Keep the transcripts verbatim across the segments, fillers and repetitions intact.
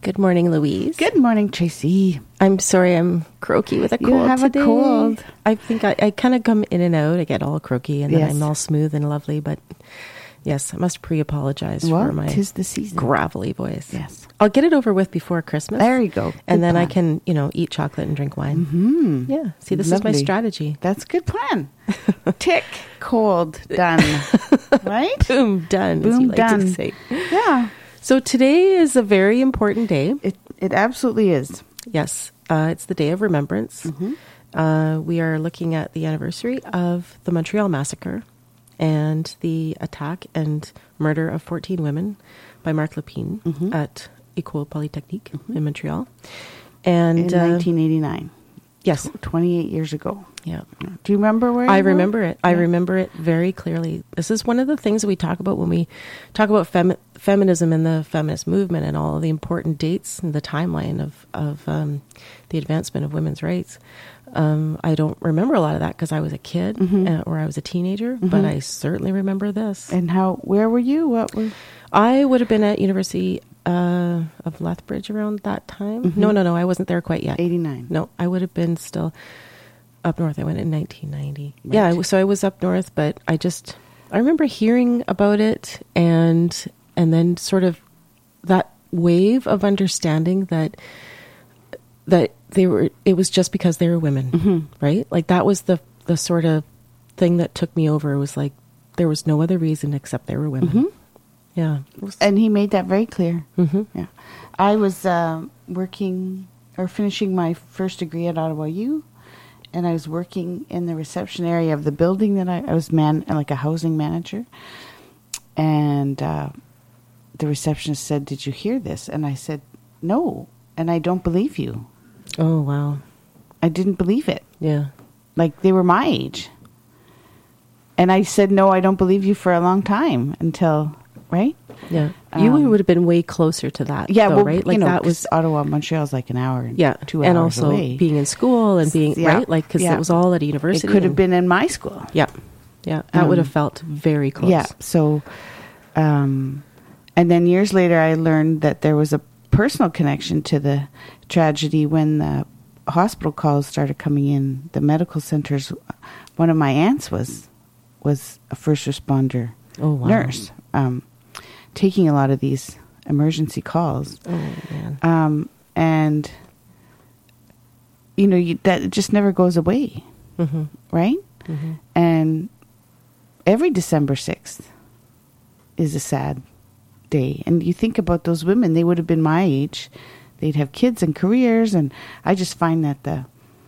Good morning, Louise. Good morning, Tracy. I'm sorry I'm croaky with a cold You have today. a cold. I think I, I kind of come in and out. I get all croaky and then Yes. I'm all smooth and lovely. But yes, I must pre-apologize Well, for my tis the season. gravelly voice. Yes. I'll get it over with before Christmas. There you go. And Good then I plan. can, you know, eat chocolate and drink wine. Hmm. Yeah. See, this is Lovely. my strategy. That's a good plan. Tick, cold, done. Right? Boom, done, as you Boom, like done. to say. Yeah. So today is a very important day. It it absolutely is. Yes, uh, it's the Day of Remembrance. Mm-hmm. Uh, we are looking at the anniversary of the Montreal Massacre and the attack and murder of fourteen women by Marc Lépine Mhm. at École Polytechnique Mhm. in Montreal. And In uh, nineteen eighty-nine. yes, twenty-eight years ago. yeah, Do you remember where I you were? remember it. I Yeah. remember it very clearly. This is one of the things that we talk about when we talk about femi- feminism and the feminist movement and all the important dates and the timeline of, of um, the advancement of women's rights. Um, I don't remember a lot of that because I was a kid Mhm. uh, or I was a teenager, but Mhm. I certainly remember this. And how, where were you? What were... I would have been at University uh, of Lethbridge around that time. Mhm. No, no, no, I wasn't there quite yet. eighty-nine. No, I would have been still up north. I went in nineteen ninety. Right. Yeah, I w- so I was up north, but I just I remember hearing about it and and then sort of that wave of understanding that that they were it was just because they were women, Mhm. right? Like that was the the sort of thing that took me over. It was like there was no other reason except they were women. Mhm. Yeah. It was- And he made that very clear. Mhm. Yeah. I was um working or finishing my first degree at Ottawa U, and I was working in the reception area of the building that I, I was man like a housing manager. And uh, the receptionist said, "Did you hear this?" And I said, "No, and I don't believe you. Oh, wow. I didn't believe it. Yeah. Like they were my age." And I said, "No, I don't believe you for a long time until." Right? Yeah. You Um, would have been way closer to that, Yeah, though, well, right? Like you know, that was 'cause Ottawa, Montreal's like an hour, and yeah, two and hours also away. being in school and being Yeah, right, like because yeah. it was all at a university. It could have and- been in my school. yeah, yeah. That would have Um, felt very close. Yeah. So, um, and then years later, I learned that there was a personal connection to the tragedy when the hospital calls started coming in. The medical centers. One of my aunts was was a first responder Oh wow. nurse, um, taking a lot of these emergency calls. Oh man. Um, and you know you, that just never goes away, Mm-hmm. right? Mm-hmm. And every December sixth is a sad day. And you think about those women, they would have been my age. They'd have kids and careers. And I just find that the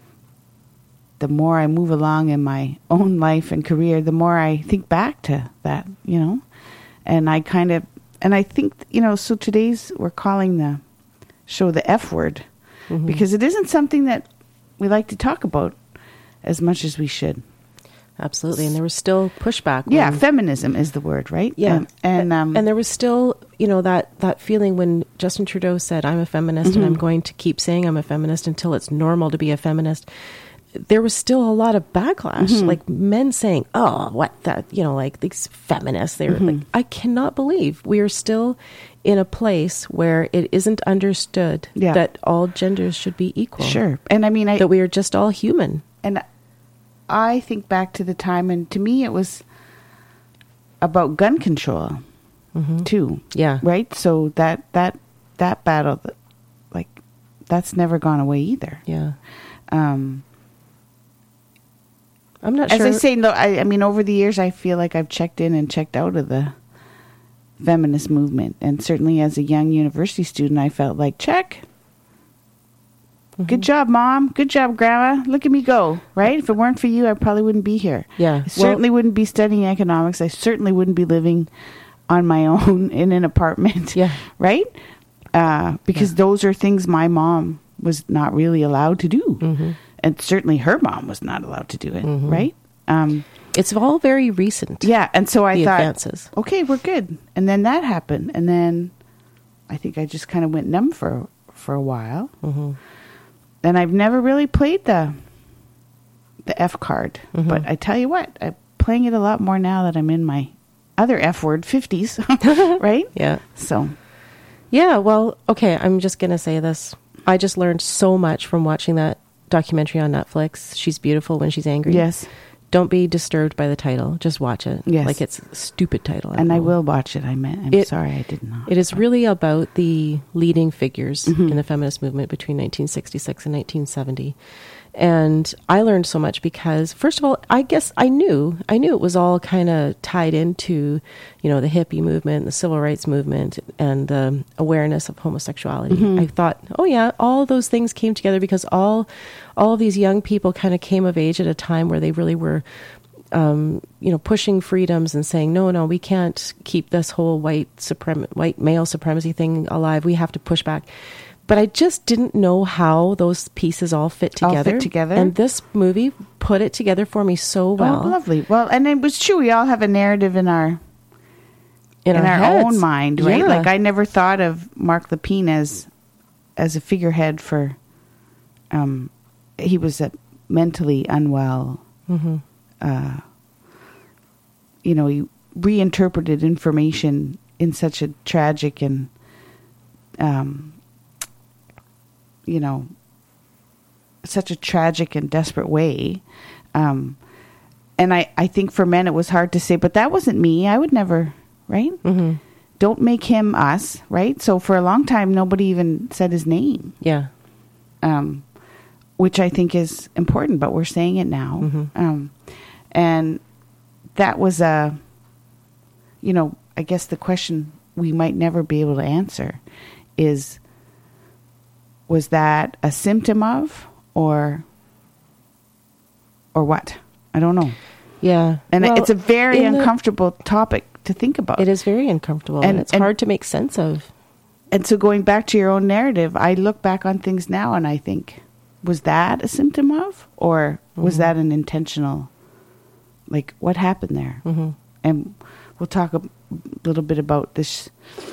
the more I move along in my own life and career, the more I think back to that, you know. And I kind of, and I think, you know, so today's, we're calling the show the F word, Mhm. because it isn't something that we like to talk about as much as we should. Absolutely, and there was still pushback. Yeah, when- feminism is the word, right? Yeah, and and, um, and there was still, you know, that that feeling when Justin Trudeau said, "I'm a feminist, and I'm Mhm. going to keep saying I'm a feminist until it's normal to be a feminist." There was still a lot of backlash, Mhm. like men saying, "Oh, what that?" You know, like these feminists. They were Mhm. like, "I cannot believe we are still in a place where it isn't understood Yeah. that all genders should be equal. Sure. And I mean, I that we are just all human." and I think back to the time, and to me, it was about gun control Mhm. too. Yeah, Right. So that that that battle, like, that's never gone away either. yeah. Um, I'm not as sure. I say, no, I, I mean, over the years, I feel like I've checked in and checked out of the feminist movement, and certainly as a young university student, I felt like, check. Good Mhm. job, Mom. Good job, Grandma. Look at me go, right? If it weren't for you, I probably wouldn't be here. Yeah, I well- certainly wouldn't be studying economics. I certainly wouldn't be living on my own in an apartment, Yeah. right? Uh, because Yeah. those are things my mom was not really allowed to do. Mhm. And certainly her mom was not allowed to do it, Mhm. right? Um, It's all very recent. yeah, and so I the thought, advances. okay, we're good. And then that happened. And then I think I just kind of went numb for, for a while. Mm-hmm. And I've never really played the the F card. Mhm. But I tell you what, I'm playing it a lot more now that I'm in my other F word fifties, right? Yeah. So, Yeah, well, okay, I'm just going to say this. I just learned so much from watching that documentary on Netflix. She's Beautiful When She's Angry. Yes. Don't be disturbed by the title. Just watch it. Yes. Like it's a stupid title. And I know. will watch it. I meant, I'm It- sorry I did not. It is really about the leading figures Mhm. in the feminist movement between nineteen sixty-six and nineteen seventy. And I learned so much because, first of all, I guess I knew, I knew it was all kind of tied into, you know, the hippie movement, the civil rights movement, and the awareness of homosexuality. Mhm. I thought, oh yeah, all those things came together because all, all of these young people kind of came of age at a time where they really were, um, you know, pushing freedoms and saying, no, no, we can't keep this whole white suprem- white male supremacy thing alive. We have to push back. But I just didn't know how those pieces all fit All together. fit together? And this movie put it together for me so well. Oh, lovely. Well, and it was true. We all have a narrative in our in, in our, heads. own mind, right? Yeah. Like I never thought of Mark Lepine as as a figurehead for. Um, he was a mentally unwell. Mm-hmm. Uh, you know, he reinterpreted information in such a tragic and, um, you know, such a tragic and desperate way. Um, and I, I think for men it was hard to say, but that wasn't me. I would never, right? Mm-hmm. Don't make him us, right? So for a long time, nobody even said his name, Yeah. um, which I think is important, but we're saying it now. Mm-hmm. Um, and that was a, you know, I guess the question we might never be able to answer is, was that a symptom of, or, or what? I don't know. Yeah. And Well, it's a very in the- uncomfortable topic to think about. It is very uncomfortable, and, And- it's and- hard to make sense of. And so going back to your own narrative, I look back on things now and I think, was that a symptom of, or was Mhm. that an intentional, like what happened there? Mm-hmm. And we'll talk a little bit about this,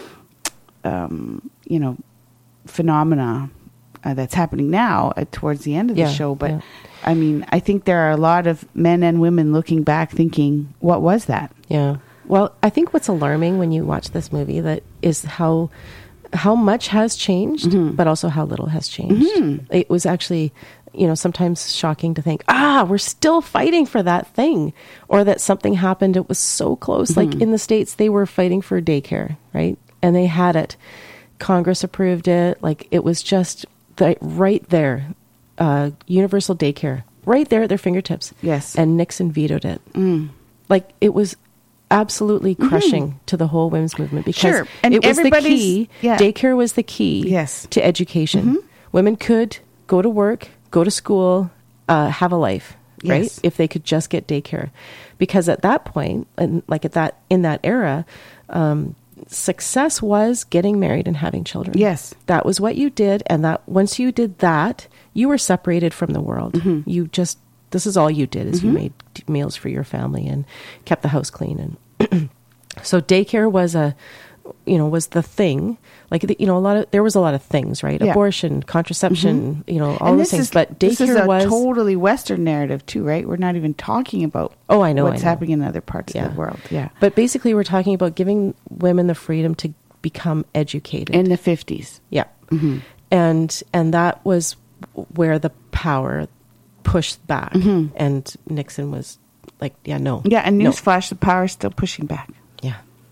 um, you know, phenomena uh, that's happening now uh, towards the end of Yeah, the show. But yeah. I mean, I think there are a lot of men and women looking back thinking, what was that? Yeah. Well, I think what's alarming when you watch this movie that is how how much has changed, Mhm. but also how little has changed. Mhm. It was actually, you know, sometimes shocking to think, ah, we're still fighting for that thing, or that something happened. It was so close. Mhm. Like in the States, they were fighting for daycare, right? And they had it. Congress approved it. Like it was just the, right there, uh, universal daycare, right there at their fingertips. Yes. And Nixon vetoed it. Mm. Like it was absolutely crushing to the whole women's movement because Sure. And it was the everybody's- key. yeah. Daycare was the key Yes. to education. Mhm. Women could go to work, go to school, uh, have a life, right? Yes. If they could just get daycare. Because at that point, and like at that, in that era, um, success was getting married and having children. Yes. That was what you did. And that once you did that, you were separated from the world. Mhm. You just, this is all you did is you Mhm. made t- meals for your family and kept the house clean. And so daycare was a, you know, was the thing. Like, the, you know, a lot of, there was a lot of things, right? Yeah. Abortion, contraception, you know, all And those this things. is, But this is daycare a was, totally Western narrative too, right? We're not even talking about oh, I know, what's I know. happening in other parts Yeah. of the world. Yeah. But basically we're talking about giving women the freedom to become educated. In the fifties. yeah. Mm-hmm. And, and that was where the power pushed back. Mhm. And Nixon was like, yeah, no. Yeah, and no. newsflash, the power is still pushing back. Yeah.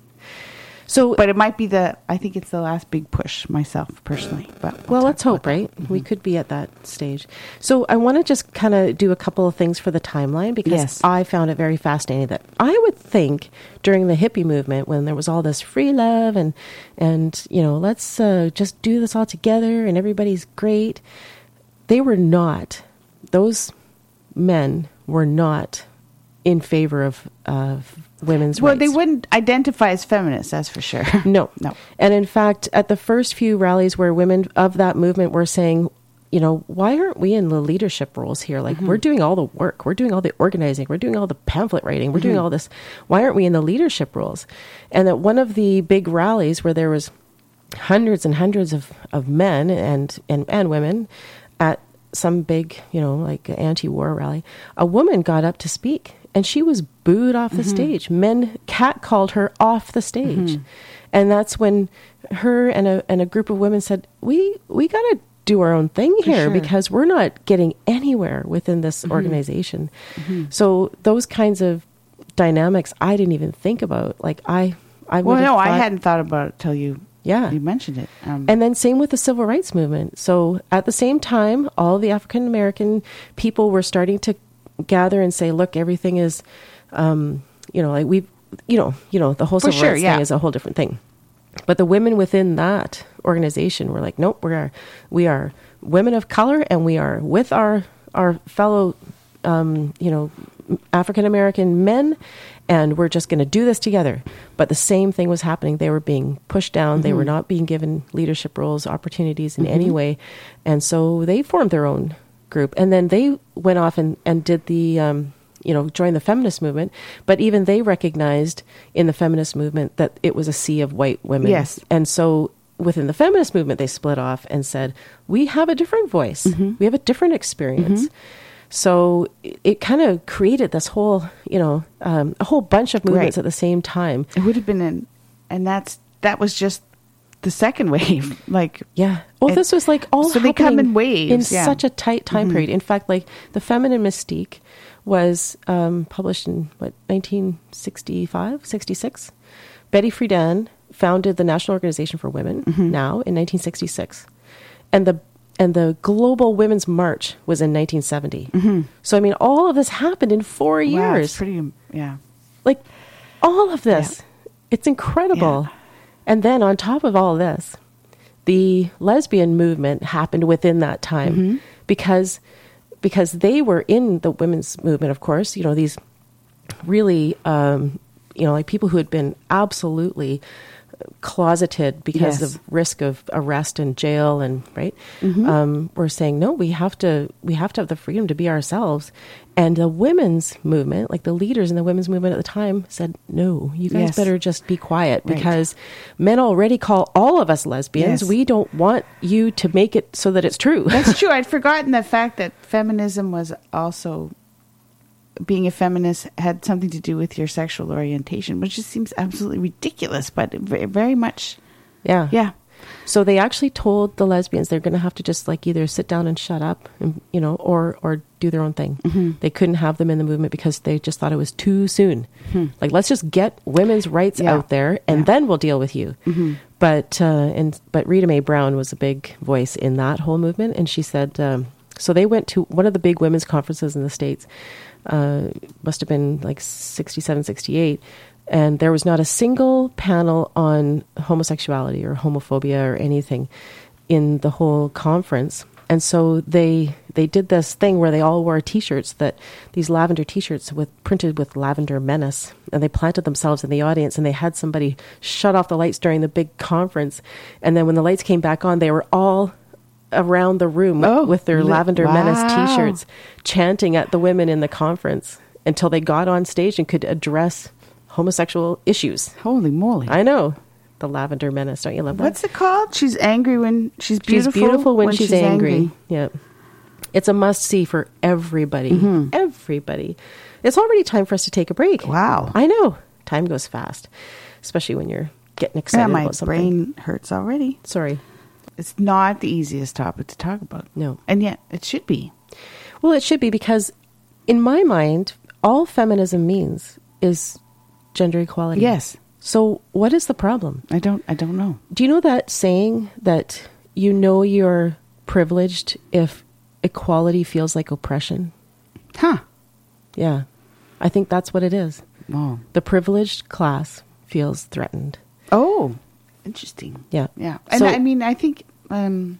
So, But it might be the, I think it's the last big push myself personally. But well, talk let's hope, about right? that. We Mhm. could be at that stage. So I want to just kind of do a couple of things for the timeline because Yes. I found it very fascinating that I would think during the hippie movement when there was all this free love and, and you know, let's uh, just do this all together and everybody's great. They were not, those men were not in favor of, of women's Well, rights. they wouldn't identify as feminists, that's for sure. No. No. And in fact, at the first few rallies where women of that movement were saying, you know, why aren't we in the leadership roles here? Like, Mm-hmm. we're doing all the work. We're doing all the organizing. We're doing all the pamphlet writing. We're doing Mhm. all this. Why aren't we in the leadership roles? And at one of the big rallies where there was hundreds and hundreds of, of men and, and, and women at some big, you know, like anti-war rally, a woman got up to speak and she was booed off the mm-hmm. stage. Men catcalled her off the stage. Mm-hmm. And that's when her and a and a group of women said, we we got to do our own thing For here sure. because we're not getting anywhere within this mm-hmm. organization. Mm-hmm. So those kinds of dynamics I didn't even think about. Like I, I well, no, thought, I hadn't thought about it till you, yeah. you mentioned it. Um, and then same with the civil rights movement. So at the same time, all the African American people were starting to gather and say, look, everything is, um, you know, like we, you know, you know, the whole For civil sure, rights yeah. thing is a whole different thing. But the women within that organization were like, nope, we are, we are women of color, and we are with our our fellow, um, you know, African American men, and we're just going to do this together. But the same thing was happening. They were being pushed down. Mm-hmm. They were not being given leadership roles, opportunities in mm-hmm. any way, and so they formed their own group, and then they went off and and did the. Um, you know, join the feminist movement, but even they recognized in the feminist movement that it was a sea of white women. Yes. And so within the feminist movement, they split off and said, we have a different voice. Mm-hmm. We have a different experience. Mm-hmm. So it, it kind of created this whole, you know, um, a whole bunch of movements right. at the same time. It would have been an, and that's, that was just the second wave. Like, yeah. Well, it, this was like all so they come in waves in yeah. such a tight time mm-hmm. period. In fact, like the Feminine Mystique was um, published in, what, nineteen sixty-five, sixty-six? Betty Friedan founded the National Organization for Women mm-hmm. now in nineteen sixty-six. And the and the Global Women's March was in nineteen seventy. Mm-hmm. So, I mean, all of this happened in four wow, years. It's pretty, yeah. Like, all of this. Yeah. It's incredible. Yeah. And then on top of all this, the lesbian movement happened within that time mm-hmm. because... because they were in the women's movement, of course, you know, these really, um, you know, like people who had been absolutely closeted because yes. of risk of arrest and jail and right, mm-hmm. um, were saying, no, we have to, we have to have the freedom to be ourselves. And the women's movement, like the leaders in the women's movement at the time said, no, you guys yes. better just be quiet right. because men already call all of us lesbians. Yes. We don't want you to make it so that it's true. That's true. I'd forgotten the fact that feminism was also, being a feminist had something to do with your sexual orientation, which just seems absolutely ridiculous, but very much. Yeah. Yeah. So they actually told the lesbians they're going to have to just like either sit down and shut up, and, you know, or or do their own thing. Mm-hmm. They couldn't have them in the movement because they just thought it was too soon. Mm-hmm. Like, let's just get women's rights yeah. out there, and yeah. then we'll deal with you. Mm-hmm. But uh, and but Rita Mae Brown was a big voice in that whole movement, and she said um, so. They went to one of the big women's conferences in the States. Uh, must have been like sixty-seven, sixty-eight. And there was not a single panel on homosexuality or homophobia or anything in the whole conference. And so they they did this thing where they all wore T-shirts, that these lavender T-shirts with printed with lavender menace, and they planted themselves in the audience, and they had somebody shut off the lights during the big conference. And then when the lights came back on, they were all around the room oh, with their li- lavender wow. menace T-shirts, chanting at the women in the conference until they got on stage and could address homosexual issues. Holy moly. I know. The lavender menace. Don't you love that? What's it called? She's angry when she's beautiful. She's beautiful when, when she's, she's angry. angry. Yeah. It's a must see for everybody. Mm-hmm. Everybody. It's already time for us to take a break. Wow. I know. Time goes fast, especially when you're getting excited yeah, my about something. brain hurts already. Sorry. It's not the easiest topic to talk about. No. And yet it should be. Well, it should be, because in my mind, all feminism means is gender equality. Yes. So what is the problem? I don't I don't know. Do you know that saying that you know you're privileged if equality feels like oppression? Huh. Yeah. I think that's what it is. Oh. The privileged class feels threatened. Oh, interesting. Yeah. Yeah. And So- I mean, I think, um,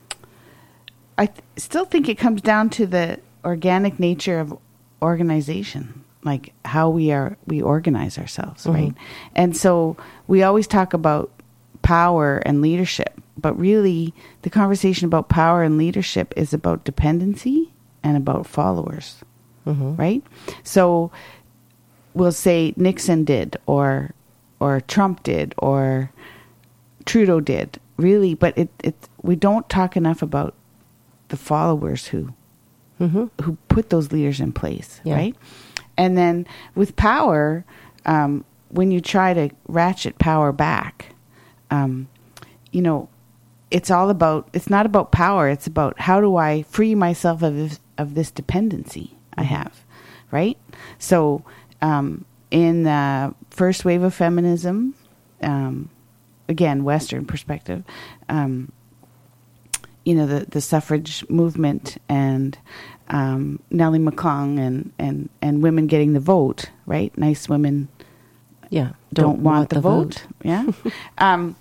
I th- still think it comes down to the organic nature of organization, like how we are, we organize ourselves, Mhm. right? And so we always talk about power and leadership, but really the conversation about power and leadership is about dependency and about followers, Mhm. right? So we'll say Nixon did, or or Trump did, or Trudeau did, really, but it, it we don't talk enough about the followers who Mhm. who put those leaders in place, Yeah. right? And then with power, um, when you try to ratchet power back, um, you know, it's all about, it's not about power. It's about how do I free myself of this, of this dependency I have, right? So um, in the first wave of feminism, um, again, Western perspective, um, you know, the, the suffrage movement and um, Nellie McClung and, and, and women getting the vote, right? Nice women yeah, don't, don't want, want the, the vote. vote. Yeah. um,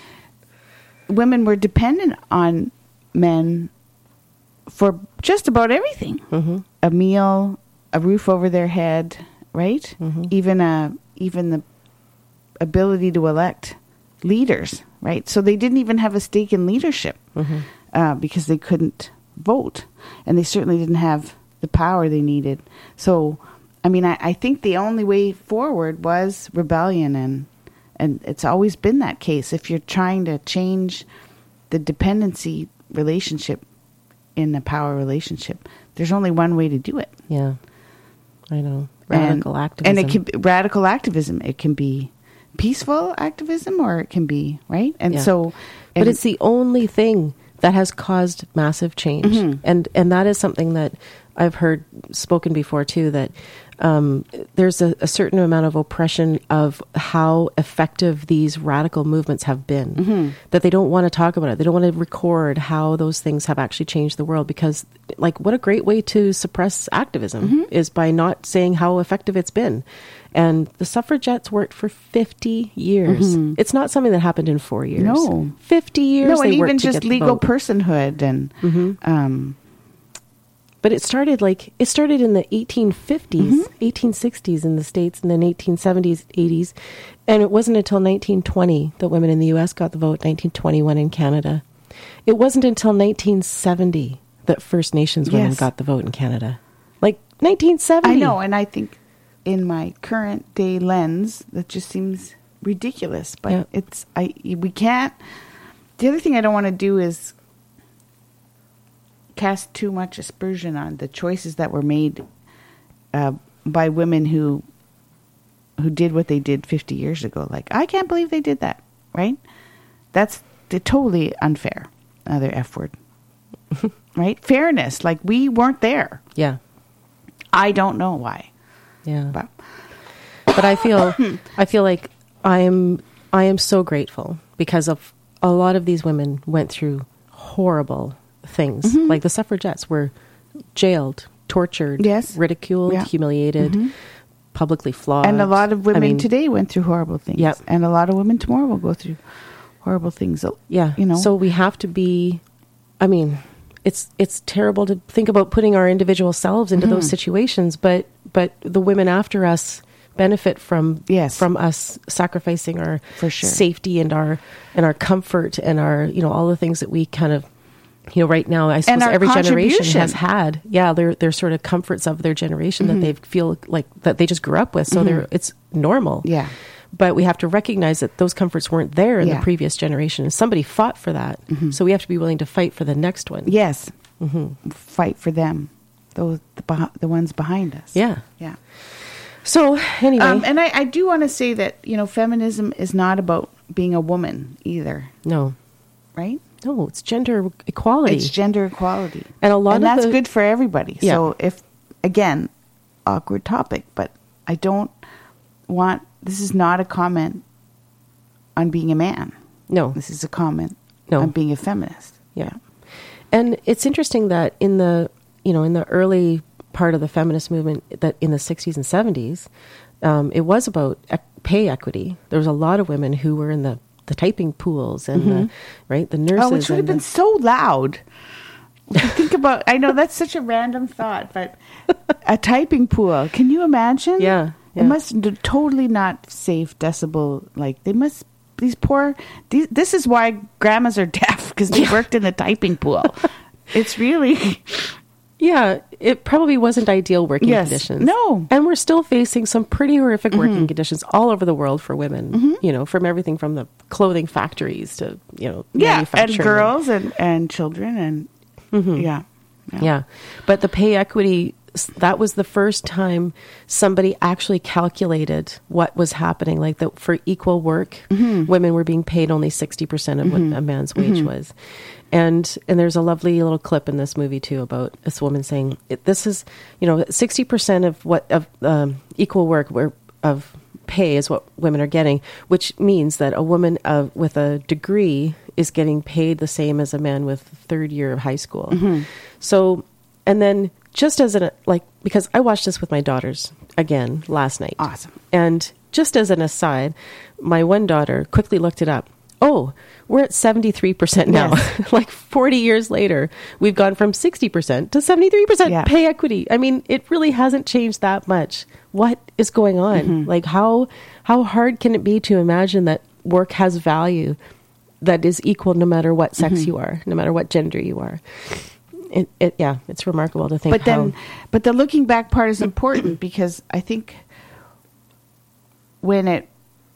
women were dependent on men for just about everything. Mm-hmm. A meal, a roof over their head, right? Mm-hmm. Even a even the ability to elect leaders, right? So they didn't even have a stake in leadership mm-hmm. uh, because they couldn't vote, and they certainly didn't have the power they needed. So, I mean, I, I think the only way forward was rebellion, and and it's always been that case. If you're trying to change the dependency relationship in a power relationship, there's only one way to do it. Yeah, I know. Radical and, activism. And it can be radical activism. It can be peaceful activism, or it can be, right? And yeah. so... And but it's the only thing that has caused massive change. Mm-hmm. And and that is something that I've heard spoken before too, that um, there's a, a certain amount of oppression of how effective these radical movements have been, mm-hmm. that they don't want to talk about it. They don't want to record how those things have actually changed the world, because like what a great way to suppress activism mm-hmm. is by not saying how effective it's been. And the suffragettes worked for fifty years. Mm-hmm. It's not something that happened in four years. No. fifty years. No, and they even worked to just get the legal vote. personhood and... Mm-hmm. Um, But it started like, it started in the eighteen fifties, mm-hmm. eighteen sixties in the States, and then eighteen seventies, eighties. And it wasn't until nineteen twenty that women in the U S got the vote, nineteen twenty-one in Canada. It wasn't until nineteen seventy that First Nations women yes. got the vote in Canada. Like nineteen seventy. I know, and I think in my current day lens, that just seems ridiculous. But yeah. it's, I, we can't, the other thing I don't want to do is cast too much aspersion on the choices that were made uh, by women who who did what they did fifty years ago. Like, I can't believe they did that, right? That's the, totally unfair. Another F word. Right? Fairness. Like, we weren't there. Yeah. I don't know why. Yeah. But, but I feel I feel like I am I am so grateful because of a lot of these women went through horrible things. Mm-hmm. Like the suffragettes were jailed, tortured, yes. ridiculed, yeah. humiliated, mm-hmm. publicly flogged. And a lot of women I mean, today went through horrible things. Yep. And a lot of women tomorrow will go through horrible things. Yeah. You know. So we have to be, I mean, it's it's terrible to think about putting our individual selves into mm-hmm. those situations, but but the women after us benefit from yes. from us sacrificing our For sure. safety and our and our comfort and our, you know, all the things that we kind of, you know, right now, I suppose every generation has had, yeah, they're, they're sort of comforts of their generation mm-hmm. that they feel like that they just grew up with. So mm-hmm. they're, it's normal. Yeah. But we have to recognize that those comforts weren't there in yeah. the previous generation. Somebody fought for that. Mm-hmm. So we have to be willing to fight for the next one. Yes. Mm-hmm. Fight for them. Those, the, beh- the ones behind us. Yeah. Yeah. So anyway. Um, and I, I do want to say that, you know, feminism is not about being a woman either. No. Right? No, it's gender equality. It's gender equality. And a lot and of that's the, good for everybody. Yeah. So if, again, awkward topic, but I don't want, this is not a comment on being a man. No. This is a comment no. on being a feminist. Yeah. yeah. And it's interesting that in the, you know, in the early part of the feminist movement, that in the sixties and seventies, um, it was about ec- pay equity. There was a lot of women who were in the the typing pools and mm-hmm. the, right, the nurses. Oh, which would have been the, so loud. Think about, I know that's such a random thought, but a typing pool. Can you imagine? Yeah. yeah. It must d- totally not safe decibel. Like they must, these poor, these, this is why grandmas are deaf, because they yeah. worked in the typing pool. It's really... Yeah, it probably wasn't ideal working yes. conditions. No. And we're still facing some pretty horrific mm-hmm. working conditions all over the world for women, mm-hmm. you know, from everything from the clothing factories to, you know, yeah, manufacturing. and girls and, and children and, mm-hmm. yeah, yeah. Yeah. But the pay equity s- that was the first time somebody actually calculated what was happening. Like that for equal work, Mm-hmm. women were being paid only sixty percent of what a man's wage was. And and there's a lovely little clip in this movie too about this woman saying, it, "This is, you know, sixty percent of what of um, equal work where of pay is what women are getting, which means that a woman uh, with a degree is getting paid the same as a man with third year of high school." Mm-hmm. So, and then just as an like because I watched this with my daughters again last night, Awesome. and just as an aside, my one daughter quickly looked it up. Oh, we're at seventy-three percent now. Yes. Like forty years later, we've gone from sixty percent to seventy-three percent Yeah. pay equity. I mean, it really hasn't changed that much. What is going on? Mm-hmm. Like how how hard can it be to imagine that work has value that is equal no matter what sex Mm-hmm. you are, no matter what gender you are? It, it yeah, it's remarkable to think But then, how, but the looking back part is important because I think when it,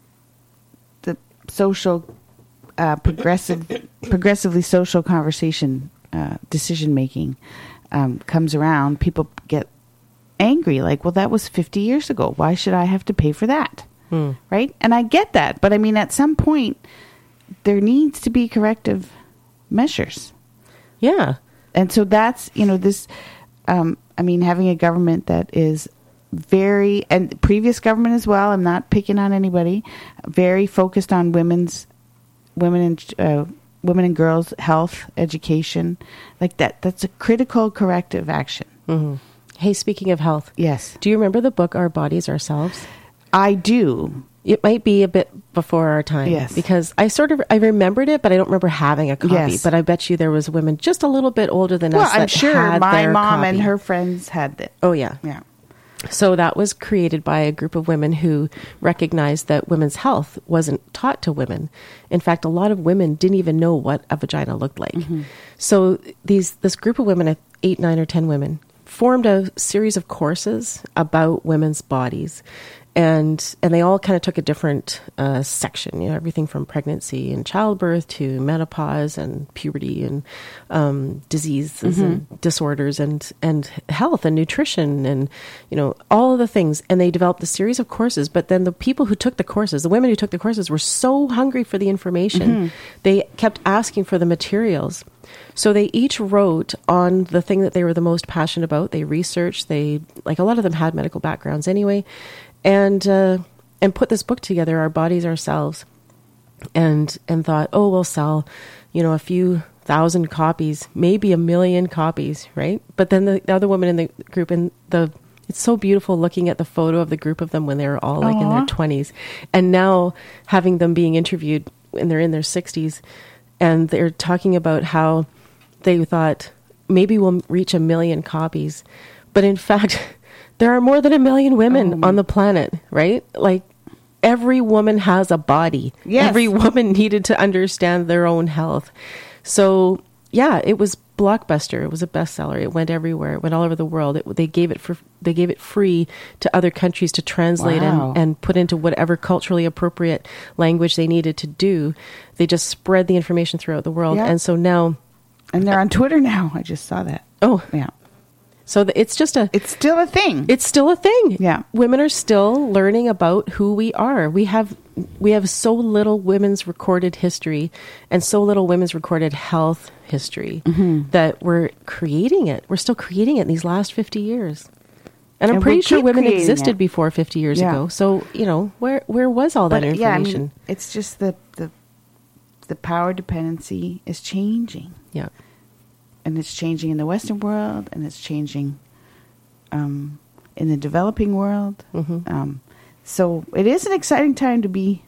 the social, uh, progressive, progressively social conversation, uh, decision making, um, comes around, people get angry. Like, well, that was fifty years ago. Why should I have to pay for that? Hmm. Right? And I get that, but I mean, at some point, there needs to be corrective measures. yeah. And so that's, you know, this, um, I mean, having a government that is very, and previous government as well, I'm not picking on anybody, very focused on women's, women and, uh, women and girls' health, education, like that. That's a critical corrective action. hmm Hey, speaking of health, Yes. do you remember the book Our Bodies, Ourselves? I do. It might be a bit before our time. Yes. Because I sort of, I remembered it, but I don't remember having a copy. Yes. But I bet you there was women just a little bit older than Well, us that I'm sure had my their mom copy. and her friends had that. Oh, yeah. Yeah. So that was created by a group of women who recognized that women's health wasn't taught to women. In fact, a lot of women didn't even know what a vagina looked like. Mm-hmm. So these this group of women, eight, nine, or ten women, formed a series of courses about women's bodies. And and they all kind of took a different uh, section, you know, everything from pregnancy and childbirth to menopause and puberty and um, diseases and disorders and, and health and nutrition and, you know, all of the things. And they developed a series of courses. But then the people who took the courses, the women who took the courses, were so hungry for the information. They kept asking for the materials. So they each wrote on the thing that they were the most passionate about. They researched. They, like a lot of them had medical backgrounds anyway. And uh, and put this book together, Our Bodies, Ourselves, and and thought, oh, we'll sell, you know, a few thousand copies, maybe a million copies, right? But then the, the other woman in the group, and the it's so beautiful looking at the photo of the group of them when they were all like in their Aw. twenties, and now having them being interviewed when they're in their sixties, and they're talking about how they thought maybe we'll reach a million copies, but in fact. There are more than a million women Oh. on the planet, right? Like every woman has a body. Yes. Every woman needed to understand their own health. So yeah, it was blockbuster. It was a bestseller. It went everywhere. It went all over the world. It, they gave it for they gave it free to other countries to translate Wow. and, and put into whatever culturally appropriate language they needed to do. They just spread the information throughout the world. Yeah. And so now, And they're on Twitter now. I just saw that. oh, Yeah. so the, it's just a It's still a thing. It's still a thing. Yeah. Women are still learning about who we are. We have we have so little women's recorded history and so little women's recorded health history Mm-hmm. that we're creating it. We're still creating it in these last fifty years. And I'm And pretty we'll sure keep women creating existed it. before fifty years Yeah. ago. So, you know, where where was all that But yeah, I information? mean, it's just the, the the power dependency is changing, Yeah. and it's changing in the Western world, and it's changing um, in the developing world. hmm Um, so it is an exciting time to be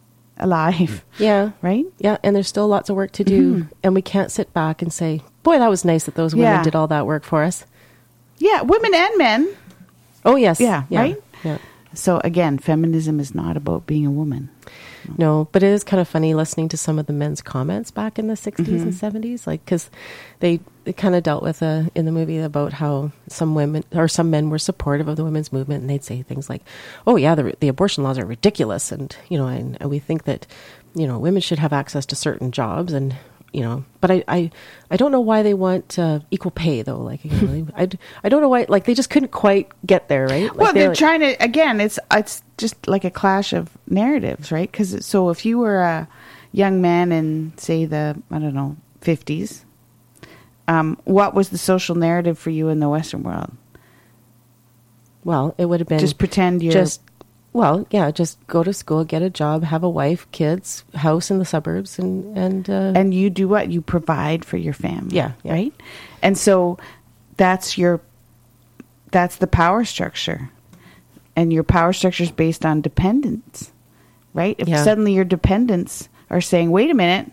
alive, Yeah. right? Yeah, and there's still lots of work to do, Mhm. and we can't sit back and say, "Boy, that was nice that those women Yeah. did all that work for us." Yeah, women and men. Oh yes, Yeah, right? Yeah. So again, feminism is not about being a woman. No, but it is kind of funny listening to some of the men's comments back in the sixties and seventies, like because they, they kind of dealt with uh, in the movie about how some women or some men were supportive of the women's movement, and they'd say things like, "Oh yeah, the the abortion laws are ridiculous," and you know, and, and we think that you know women should have access to certain jobs, and you know, but I, I, I don't know why they want uh, equal pay though. Like, you know, I, I don't know why, like they just couldn't quite get there, right? Like, well, they're, they're like, trying to, again, it's, it's just like a clash of narratives, right? Because so if you were a young man in, say, the, I don't know, fifties, um, what was the social narrative for you in the Western world? Well, it would have been just pretend you're just, well, yeah, just go to school, get a job, have a wife, kids, house in the suburbs, and and uh, and you do what? You provide for your family, yeah, yeah, right? And so that's your that's the power structure, and your power structure is based on dependence, right? If yeah. suddenly your dependents are saying, "Wait a minute,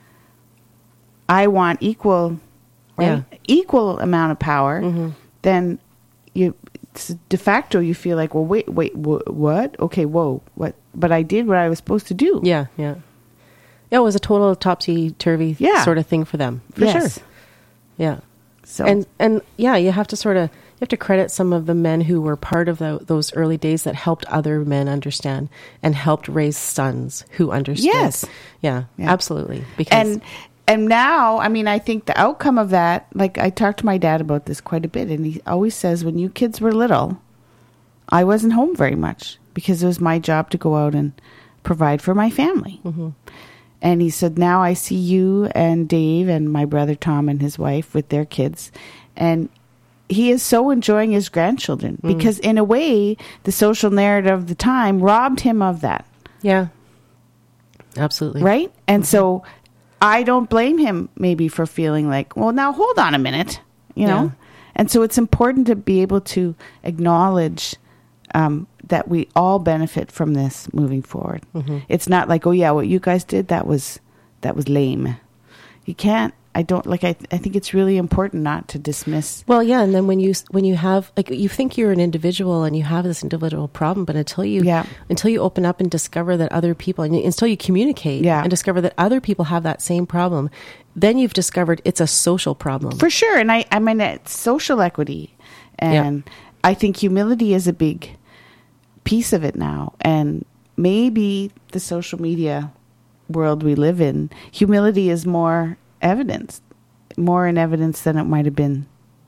I want equal, right? Yeah. Equal amount of power," mm-hmm. then you. De facto, you feel like, well, wait, wait, wh- what? Okay, whoa, what? But I did what I was supposed to do. Yeah, yeah. Yeah, it was a total topsy-turvy yeah. sort of thing for them, for yes. sure. Yeah. So and and yeah, you have to sort of you have to credit some of the men who were part of the, those early days that helped other men understand and helped raise sons who understood. Yes. Yeah, yeah. absolutely. Because and and now, I mean, I think the outcome of that, like I talked to my dad about this quite a bit, and he always says, when you kids were little, I wasn't home very much because it was my job to go out and provide for my family. Mm-hmm. And he said, now I see you and Dave and my brother Tom and his wife with their kids, and he is so enjoying his grandchildren mm. because in a way, the social narrative of the time robbed him of that. Yeah, absolutely. Right? And mm-hmm. so I don't blame him maybe for feeling like, well, now hold on a minute, you know? Yeah. And so it's important to be able to acknowledge um, that we all benefit from this moving forward. Mm-hmm. It's not like, oh yeah, what you guys did, that was, that was lame. You can't, I don't like, I, I think it's really important not to dismiss. Well, yeah. And then when you, when you have, like, you think you're an individual and you have this individual problem, but until you, yeah. until you open up and discover that other people, and until you communicate yeah. and discover that other people have that same problem, then you've discovered it's a social problem. For sure. And I, I mean, it's social equity. And yeah. I think humility is a big piece of it now. And maybe the social media world we live in, humility is more evidence, more in evidence than it might have been,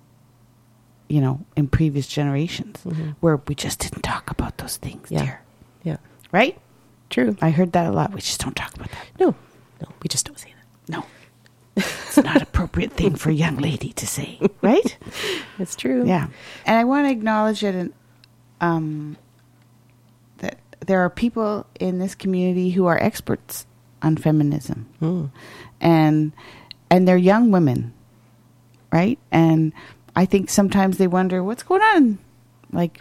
you know, in previous generations, mm-hmm. where we just didn't talk about those things, yeah. dear. Yeah. Right? True. I heard that a lot. We just don't talk about that. No. No, we just don't say that. No. It's not an appropriate thing for a young lady to say, right? It's true. Yeah. And I want to acknowledge that, um, that there are people in this community who are experts on feminism. Mm. And and they're young women, right? And I think sometimes they wonder, what's going on? Like,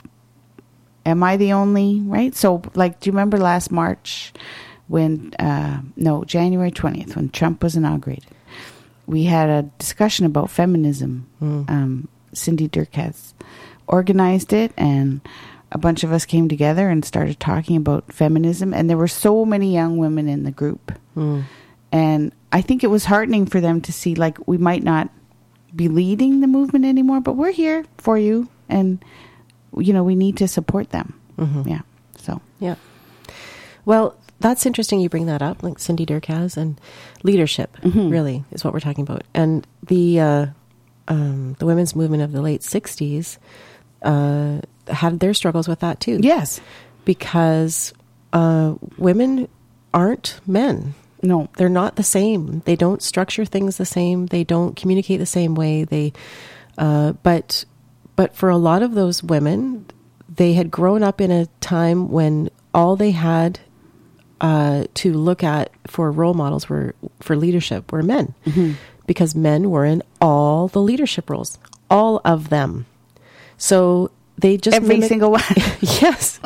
am I the only, right? So, like, do you remember last March when, uh, no, January twentieth, when Trump was inaugurated? We had a discussion about feminism. Mm. Um, Cindy Durkaz organized it, and a bunch of us came together and started talking about feminism. And there were so many young women in the group. Mm. And I think it was heartening for them to see, like, we might not be leading the movement anymore, but we're here for you. And, you know, we need to support them. Mm-hmm. Yeah. So. Yeah. Well, that's interesting you bring that up, like Cindy Durkaz, and leadership, mm-hmm. really, is what we're talking about. And the uh, um, the women's movement of the late sixties uh, had their struggles with that too. Yes. Because uh, women aren't men. No. They're not the same. They don't structure things the same. They don't communicate the same way. They, uh, but, but for a lot of those women, they had grown up in a time when all they had uh, to look at for role models were for leadership were men, mm-hmm. because men were in all the leadership roles, all of them. So they just every mimic- single one. Yes.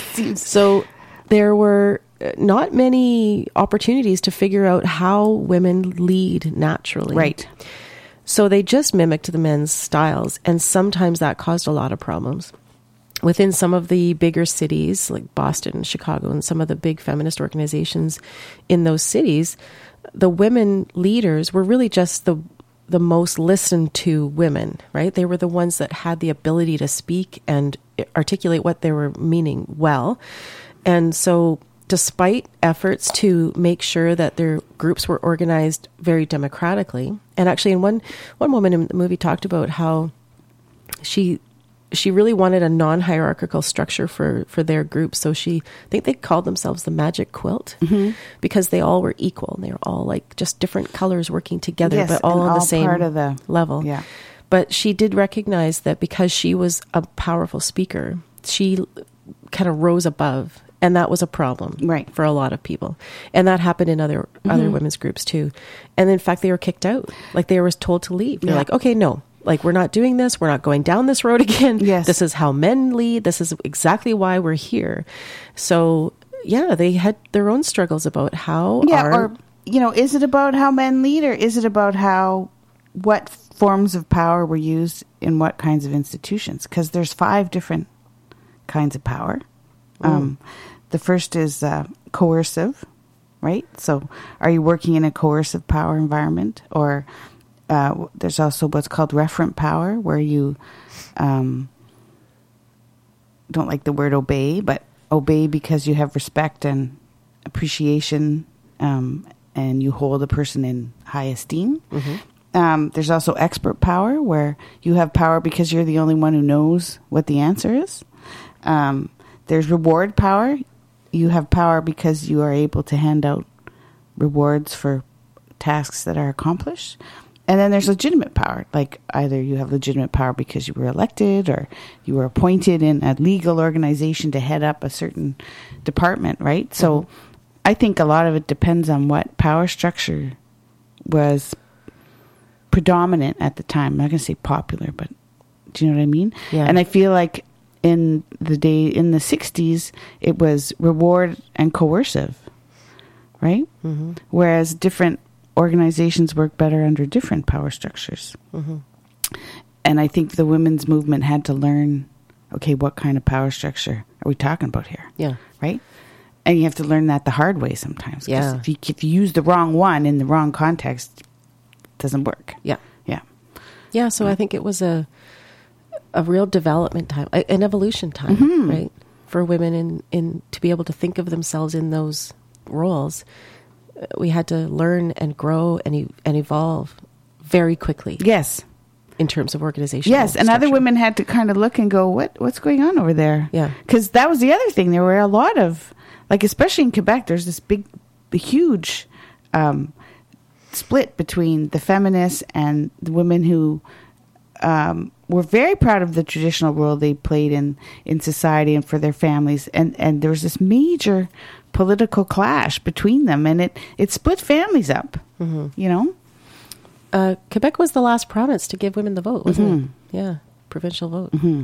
So there were not many opportunities to figure out how women lead naturally. Right. So they just mimicked the men's styles, and sometimes that caused a lot of problems. Within some of the bigger cities, like Boston and Chicago, and some of the big feminist organizations in those cities, the women leaders were really just the the most listened to women, right? They were the ones that had the ability to speak and articulate what they were meaning well. And so despite efforts to make sure that their groups were organized very democratically, and actually in one one woman in the movie talked about how she she really wanted a non-hierarchical structure for, for their group. So she, I think they called themselves the Magic Quilt, mm-hmm. because they all were equal. And they were all like just different colors working together, yes, but all on all the same part of the, level. Yeah. But she did recognize that because she was a powerful speaker, she kind of rose above. And that was a problem, right, for a lot of people. And that happened in other mm-hmm. other women's groups too. And in fact, they were kicked out. Like they were told to leave. They're yeah. like, okay, no. Like, we're not doing this. We're not going down this road again. Yes. This is how men lead. This is exactly why we're here. So, yeah, they had their own struggles about how yeah, our... or, you know, is it about how men lead, or is it about how, what forms of power were used in what kinds of institutions? Because there's five different kinds of power. Mm. Um, the first is uh, coercive, right? So, are you working in a coercive power environment, or... Uh, there's also what's called referent power, where you um, don't like the word obey, but obey because you have respect and appreciation, um, and you hold a person in high esteem. Mm-hmm. Um, there's also expert power, where you have power because you're the only one who knows what the answer is. Um, there's reward power. You have power because you are able to hand out rewards for tasks that are accomplished. And then there's legitimate power, like either you have legitimate power because you were elected, or you were appointed in a legal organization to head up a certain department, right? Mm-hmm. So I think a lot of it depends on what power structure was predominant at the time. I'm not going to say popular, but do you know what I mean? Yeah. And I feel like in the day, in the sixties, it was reward and coercive, right? Mm-hmm. Whereas different organizations work better under different power structures. Mm-hmm. And I think the women's movement had to learn, okay, what kind of power structure are we talking about here? Yeah. Right? And you have to learn that the hard way sometimes. Yeah. If you, if you use the wrong one in the wrong context, it doesn't work. Yeah. Yeah. Yeah, so yeah. I think it was a a real development time, an evolution time, mm-hmm. right? For women in, in to be able to think of themselves in those roles. We had to learn and grow and e- and evolve very quickly. Yes. In terms of organization. Yes, and structure. other women had to kind of look and go, what what's going on over there? Yeah. Because that was the other thing. There were a lot of, like, especially in Quebec, there's this big, huge um, split between the feminists and the women who um, were very proud of the traditional role they played in, in society and for their families. And, and there was this major political clash between them, and it, it split families up, mm-hmm. you know? Uh, Quebec was the last province to give women the vote, wasn't mm-hmm. it? Yeah, provincial vote. Mm-hmm.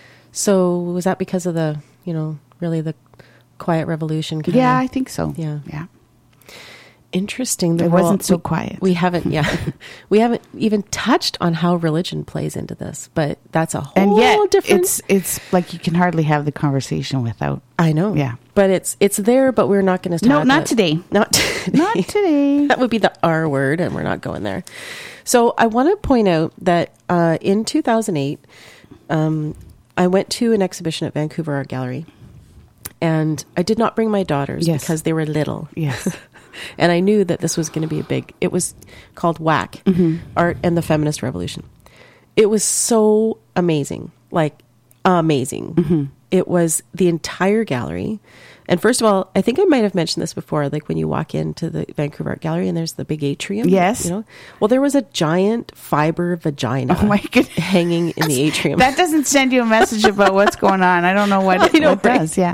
So was that because of the, you know, really the quiet revolution? Kind Yeah, of? I think so. Yeah. Yeah. Interesting. The it role, wasn't so we, quiet. We haven't, yeah, we haven't even touched on how religion plays into this, but that's a whole and yet, different. It's it's like you can hardly have the conversation without. I know. Yeah, but it's it's there, but we're not going to. No, not today. Not today. Not today. That would be the R word, and we're not going there. So I want to point out that uh, in two thousand eight, um, I went to an exhibition at Vancouver Art Gallery, and I did not bring my daughters yes. because they were little. Yes. And I knew that this was going to be a big, it was called WAC, mm-hmm. Art and the Feminist Revolution. It was so amazing, like amazing. Mm-hmm. It was the entire gallery. And first of all, I think I might have mentioned this before, like when you walk into the Vancouver Art Gallery and there's the big atrium. Yes. You know, well, there was a giant fiber vagina oh my goodness. hanging in the atrium. That doesn't send you a message about what's going on. I don't know what it know, what right? does. Yeah.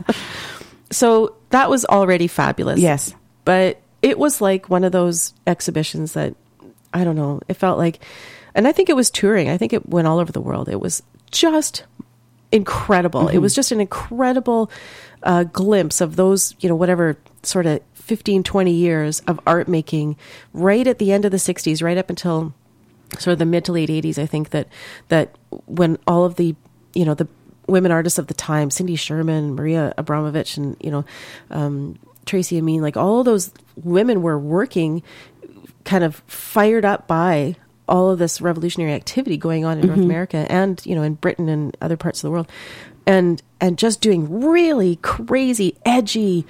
So that was already fabulous. Yes. But it was like one of those exhibitions that, I don't know, it felt like, and I think it was touring. I think it went all over the world. It was just incredible. Mm-hmm. It was just an incredible uh, glimpse of those, you know, whatever sort of fifteen, twenty years of art making right at the end of the sixties, right up until sort of the mid to late eighties. I think that, that when all of the, you know, the women artists of the time, Cindy Sherman, Maria Abramovich, and, you know, um, Tracy Amin, like all of those women were working kind of fired up by all of this revolutionary activity going on in mm-hmm. North America and, you know, in Britain and other parts of the world. And, and just doing really crazy, edgy,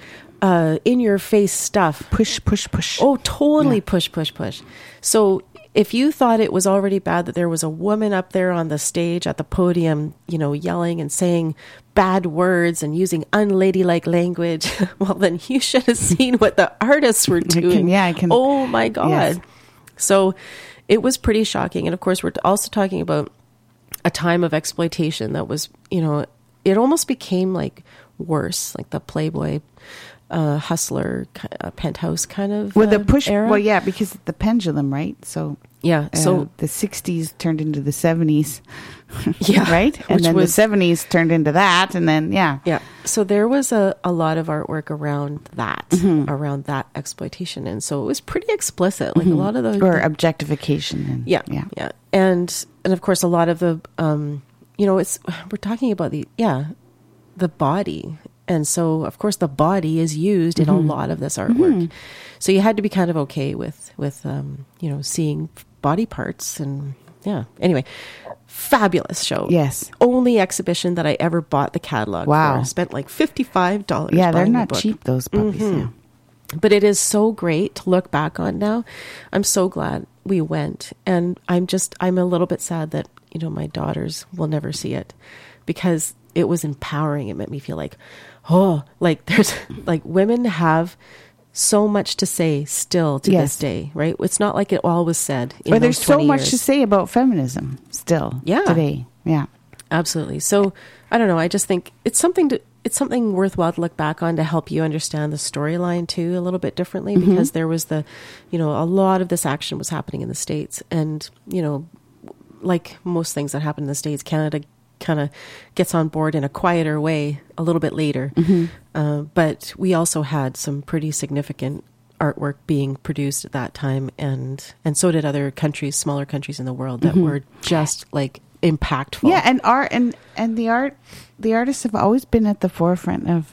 uh, in your face stuff. Push, push, push. Oh, totally Yeah. push, push, push. So if you thought it was already bad that there was a woman up there on the stage at the podium, you know, yelling and saying bad words and using unladylike language, well, then you should have seen what the artists were I can- doing. yeah, I can- Oh my God. Yes. So it was pretty shocking. And of course, we're also talking about a time of exploitation that was, you know, it almost became like worse, like the Playboy uh, hustler ki- uh, penthouse kind of Well, the uh, push, era. well, yeah, because the pendulum, right? So, Yeah. uh, So the sixties turned into the seventies, yeah, right? And which then was the seventies turned into that, and then, yeah. yeah. So there was a, a lot of artwork around that, Mm-hmm. around that exploitation, and so it was pretty explicit. Like a lot of the Or the- objectification. And, yeah, yeah. yeah, and and of course a lot of the um, you know, it's we're talking about the yeah, the body. And so, of course, the body is used in a lot of this artwork. So you had to be kind of okay with, with um, you know, seeing body parts. And yeah, anyway, fabulous show. Yes. Only exhibition that I ever bought the catalog Wow. for. I spent like fifty-five dollars Yeah, they're buying the not book. cheap, those puppies. Yeah. But it is so great to look back on now. I'm so glad we went. And I'm just, I'm a little bit sad that, you know, my daughters will never see it because it was empowering. It made me feel like, oh, like there's like women have so much to say still to Yes. this day, right? It's not like it all was said. In But there's those so twenty much years. to say about feminism still Yeah. today. Yeah. Absolutely. So I don't know. I just think it's something to, it's something worthwhile to look back on to help you understand the storyline too a little bit differently because there was the, you know, a lot of this action was happening in the States and, you know, like most things that happen in the States, Canada kind of gets on board in a quieter way a little bit later. Uh, but we also had some pretty significant artwork being produced at that time and, and so did other countries, smaller countries in the world that were just like impactful. Yeah, and art and and the art the artists have always been at the forefront of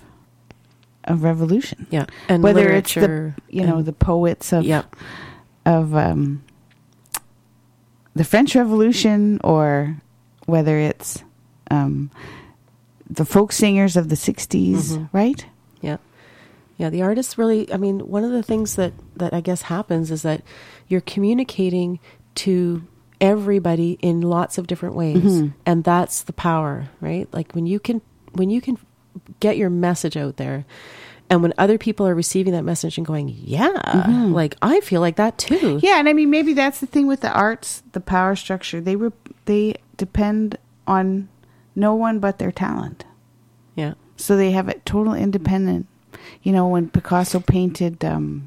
of revolution. Yeah. And Whether it's literature the you know and- the poets of yeah. of um, the French Revolution or whether it's um, the folk singers of the sixties, Mhm. right? Yeah. Yeah. The artists really, I mean, one of the things that, that I guess happens is that you're communicating to everybody in lots of different ways. Mhm. And that's the power, right? Like when you can, when you can get your message out there and when other people are receiving that message and going, yeah, like I feel like that too. Yeah, and I mean maybe that's the thing with the arts, the power structure. They were they depend on no one but their talent. Yeah. So they have it total independent. You know, when Picasso painted um,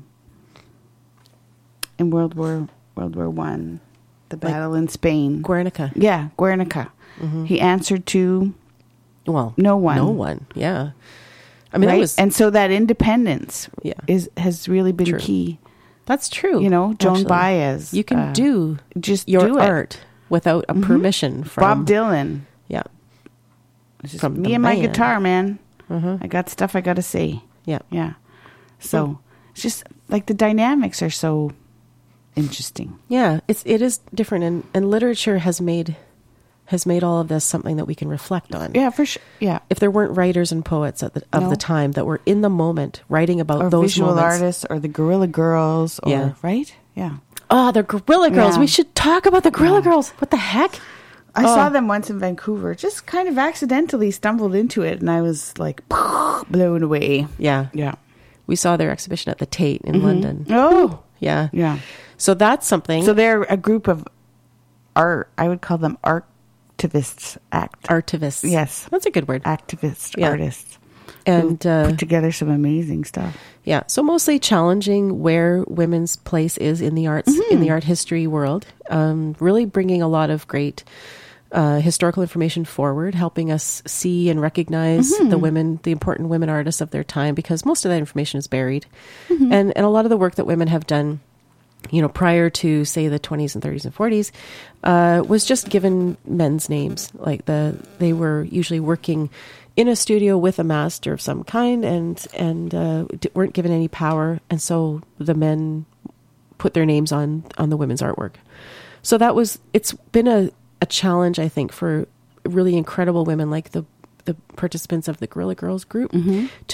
in World War World War One, the Like battle in Spain. Guernica. Yeah, Guernica. He answered to Well, no one. No one. Yeah. I mean, right? that was, and so that independence yeah, is has really been True. key. that's true. You know, Joan actually. Baez. You can uh, do just your do it. art without a permission from Bob Dylan. Yeah. It's just From me the and my band. guitar, man. Uh-huh. I got stuff I got to say. Yeah. Yeah. So it's just like the dynamics are so interesting. Yeah. It's it is different, and, and literature has made has made all of this something that we can reflect on. Yeah, for sure. Yeah. If there weren't writers and poets at the, of No. the time that were in the moment writing about Or those visual moments. artists or the Guerrilla Girls or Yeah. right? Yeah. Oh, the Guerrilla Girls. Yeah. We should talk about the Guerrilla Yeah. Girls. What the heck? I Oh. saw them once in Vancouver. Just kind of accidentally stumbled into it and I was like blown away. Yeah. Yeah. We saw their exhibition at the Tate in London. Oh. Yeah. Yeah. So that's something. So they're a group of art, I would call them artivists, act Artivists. Yes. That's a good word. activist Yeah. artists. And who uh, put together some amazing stuff. yeah, so mostly challenging where women's place is in the arts, in the art history world. Um, really bringing a lot of great uh, historical information forward, helping us see and recognize the women, the important women artists of their time, because most of that information is buried. And and a lot of the work that women have done, you know, prior to say the twenties and thirties and forties, uh, was just given men's names. Like the they were usually working in a studio with a master of some kind, and and uh, d- weren't given any power, and so the men put their names on on the women's artwork. So that was it's been a, a challenge, I think, for really incredible women like the the participants of the Guerrilla Girls group to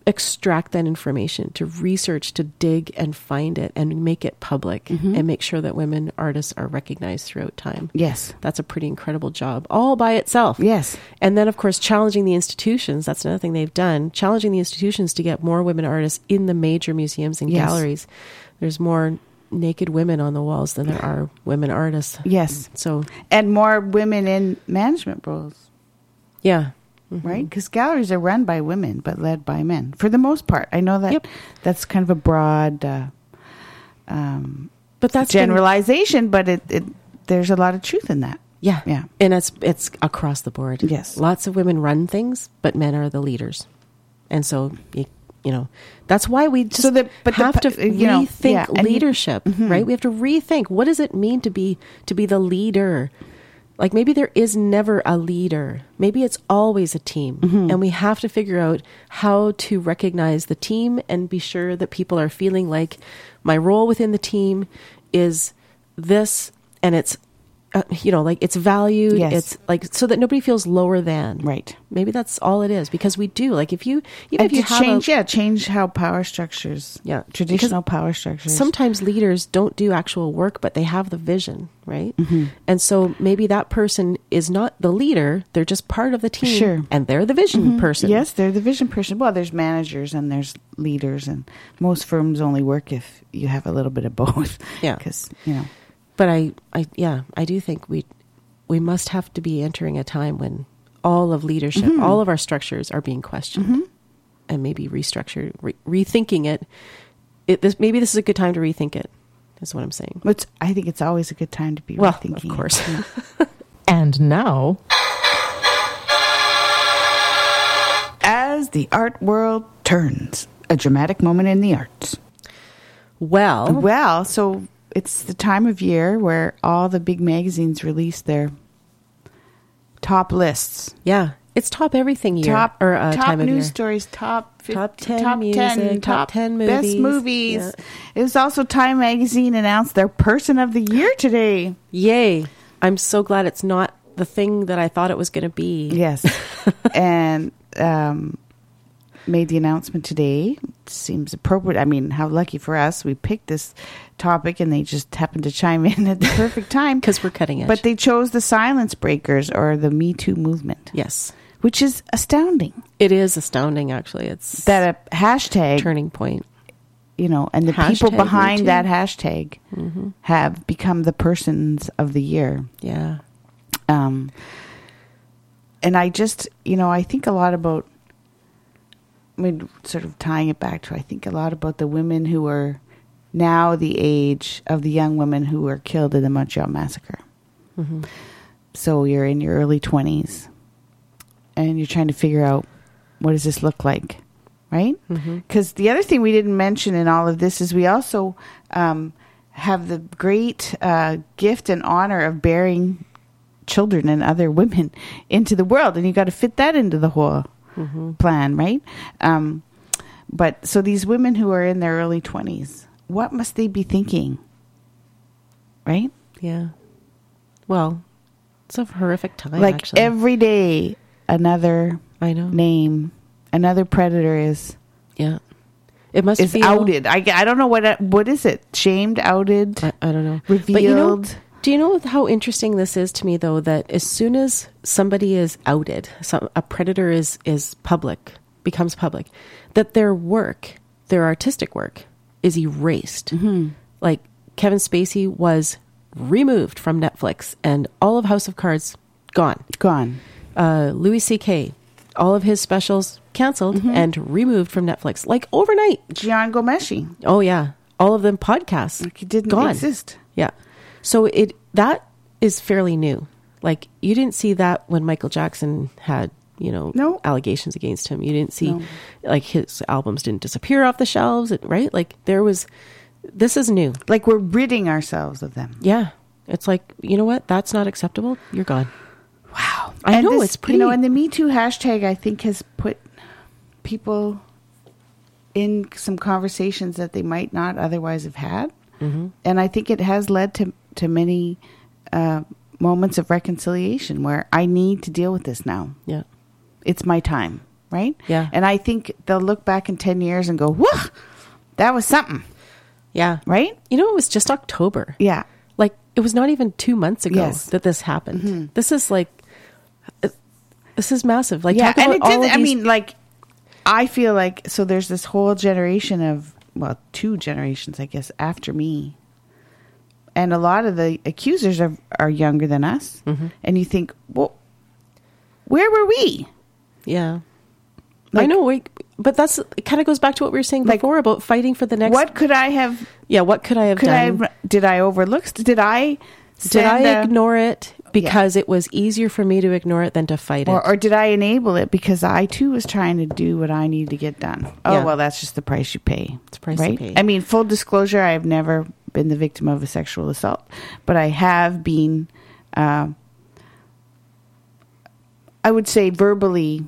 extract that information, to research, to dig and find it and make it public Mm-hmm. and make sure that women artists are recognized throughout time. Yes. That's a pretty incredible job all by itself. Yes. And then, of course, challenging the institutions. That's another thing they've done. Challenging the institutions to get more women artists in the major museums and Yes. galleries. There's more naked women on the walls than there are women artists. Yes. So, And more women in management roles, yeah. Mhm. right? Because galleries are run by women, but led by men for the most part. I know that Yep. that's kind of a broad uh, um, But that's been- generalization, but it, it there's a lot of truth in that. yeah. Yeah. And it's, it's across the board. Yes. Lots of women run things, but men are the leaders. And so, you, you know, that's why we just So the- but the have pu- to you know, rethink yeah, and you- leadership, Mhm. right? We have to rethink, what does it mean to be to be the leader? Like, maybe there is never a leader. Maybe it's always a team. Mm-hmm. And we have to figure out how to recognize the team and be sure that people are feeling like my role within the team is this, and it's, uh, you know, like it's valued. Yes. It's like, so that nobody feels lower than. Right. Maybe that's all it is, because we do. Like, if you, even And if you to have change, a, yeah, change how power structures, Yeah, traditional power structures. sometimes leaders don't do actual work, but they have the vision, right? Mm-hmm. And so maybe that person is not the leader; they're just part of the team, Sure. and they're the vision person. Yes, they're the vision person. Well, there's managers and there's leaders, and most firms only work if you have a little bit of both. Yeah. Because, you know, But I, I, yeah, I do think we, we must have to be entering a time when all of leadership, Mm-hmm. all of our structures are being questioned, and maybe restructured, re- rethinking it. It this maybe this is a good time to rethink it. Is what I'm saying. it's, I think it's always a good time to be Well, rethinking of it. course. And now, As the art world turns, a dramatic moment in the arts. Well, Well, so it's the time of year where all the big magazines release their top lists. yeah, it's top everything year Top or uh, top time of news year. stories, top fif- Top ten top music, ten, top ten best movies. movies. Yeah. It was also Time Magazine announced their Person of the Year today. Yay! I'm so glad it's not the thing that I thought it was going to be. Yes, and um, made the announcement today. Seems appropriate. I mean, how lucky for us. We picked this topic and they just happened to chime in at the perfect time. Because we're cutting edge. But they chose the Silence Breakers, or the Me Too movement, yes, which is astounding. it is astounding. Actually, it's That a hashtag, turning point. you know, and the Hashtag people Me behind Too. that hashtag Mm-hmm. have become the persons of the year. Yeah, Um, and I just, you know, I think a lot about, I mean, sort of tying it back to, I think a lot about the women who are now the age of the young women who were killed in the Montreal Massacre. mm-hmm. So you're in your early twenties and you're trying to figure out, what does this look like? Right? Mm-hmm. Because the other thing we didn't mention in all of this is we also um, have the great uh, gift and honor of bearing children and other women into the world. And you got to fit that into the whole Mm-hmm. plan, right? Um, but so these women who are in their early twenties, what must they be thinking? Right? Yeah. Well, it's a horrific time. Like actually. every day, another I know. name, another predator is Yeah. It must is feel outed. I, I don't know what what is it? Shamed, outed, I, I don't know. revealed. But you know, do you know how interesting this is to me, though? That as soon as somebody is outed, some, a predator is is public, becomes public, that their work, their artistic work, is erased. Mm-hmm. Like Kevin Spacey was removed from Netflix, and all of House of Cards gone. Gone. Uh, Louis C K, all of his specials canceled Mm-hmm. and removed from Netflix, like overnight. Gian Gomeshi. Oh yeah, all of them podcasts Like it didn't gone. exist. Yeah. So it that is fairly new. Like you didn't see that when Michael Jackson had, you know, No. allegations against him. You didn't see No. like his albums didn't disappear off the shelves, right? Like there was this is new. Like we're ridding ourselves of them. Yeah. It's like, you know what? That's not acceptable. You're gone. Wow. I And know, this, it's pretty- You know, and the Me Too hashtag, I think, has put people in some conversations that they might not otherwise have had. Mm-hmm. And I think it has led to, to many uh, moments of reconciliation where I need to deal with this now. Yeah. It's my time. right? Yeah. And I think they'll look back in ten years and go, whoa, that was something, Yeah. right? You know, it was just October. Yeah. Like, it was not even two months ago Yes. that this happened. This is like, uh, this is massive. Like, Yeah, talk about and it all did, of I these- mean, like, I feel like, so there's this whole generation of, well, two generations, I guess, after me. And a lot of the accusers are, are younger than us. Mm-hmm. And you think, well, where were we? yeah. Like- I know, we, but that's, it kind of goes back to what we were saying Like, before about fighting for the next. What could I have, Yeah, what could I have could I done? have, did I overlook, did I Did I send a- ignore it because it was easier for me to ignore it than to fight it? Or, or did I enable it because I too was trying to do what I needed to get done? Oh, Yeah. well, that's just the price you pay. It's the price you right? pay. I mean, full disclosure, I have never been the victim of a sexual assault, but I have been, uh, I would say, verbally,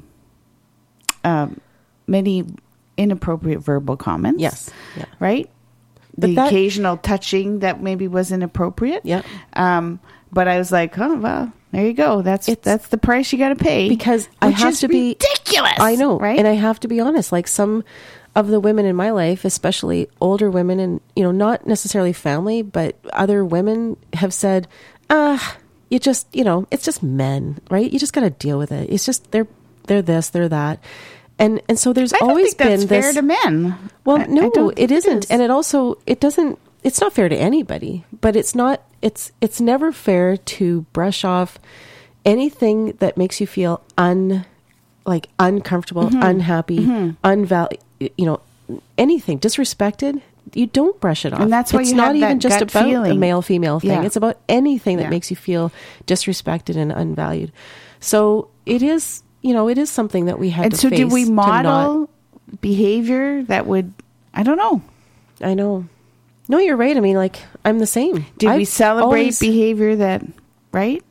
um, many inappropriate verbal comments. Yes. Yeah. Right? But the that- occasional touching that maybe was inappropriate. Yeah. Um, but I was like, oh, well, there you go. That's It's- that's the price you got to pay. Because I which have is to be ridiculous. I know, right? And I have to be honest. Like, some of the women in my life, especially older women, and you know, not necessarily family, but other women have said, "Ah, you just, you know, it's just men, right? You just got to deal with it. It's just they're they're this, they're that." And and so there's I don't always think that's been fair this to men. Well, I- I no, don't it think isn't. is. And it also, it doesn't, it's not fair to anybody, but it's not, it's, it's never fair to brush off anything that makes you feel un, like uncomfortable, Mm-hmm. unhappy, unval, you know, anything, disrespected. You don't brush it off. And that's why it's you not have even that just gut about the feeling. male female thing. Yeah. It's about anything that Yeah. makes you feel disrespected and unvalued. So it is, you know, it is something that we had And to so, face. did we to not- model behavior that would? I don't know. I know. No, you're right. I mean, like, I'm the same. Did we I've celebrate always- behavior that? Right?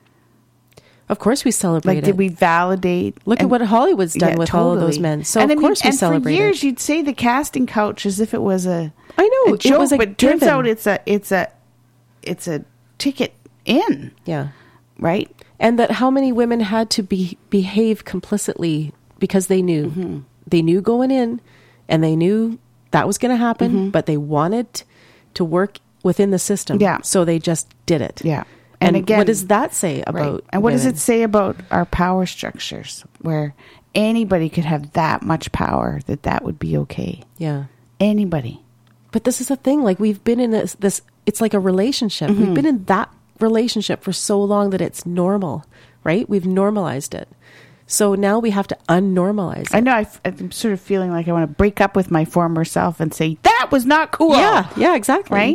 Of course, we celebrate Like, did it. we validate? Look and- at what Hollywood's done Yeah, with all of those totally. men. So And of I mean, course we and celebrate for years, it. you'd say the casting couch as if it was a I know a it joke, was a but turns given. out it's a it's a it's a ticket in, Yeah, right? and that how many women had to be behave complicitly because they knew Mm-hmm. they knew going in, and they knew that was going to happen, but they wanted to work within the system. Mm-hmm. Yeah. so they just did it. Yeah. And, And again- what does that say Right. about? And what does women? it say about our power structures where anybody could have that much power that that would be okay? Yeah. Anybody. But this is the thing, like, we've been in this, this it's like a relationship. Mm-hmm. We've been in that relationship for so long that it's normal, right? We've normalized it. So now we have to unnormalize it. I know I f- I'm sort of feeling like I want to break up with my former self and say, that was not cool. Yeah, yeah, exactly. Right?